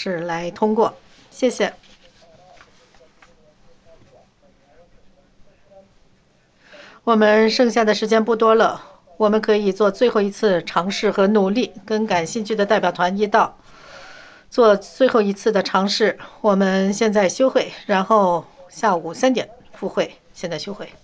式来通过。谢谢。我们剩下的时间不多了，我们可以做最后一次尝试和努力。跟感兴趣的代表团一道做最后一次的尝试。我们现在休会，然后下午3点复会。现在休会。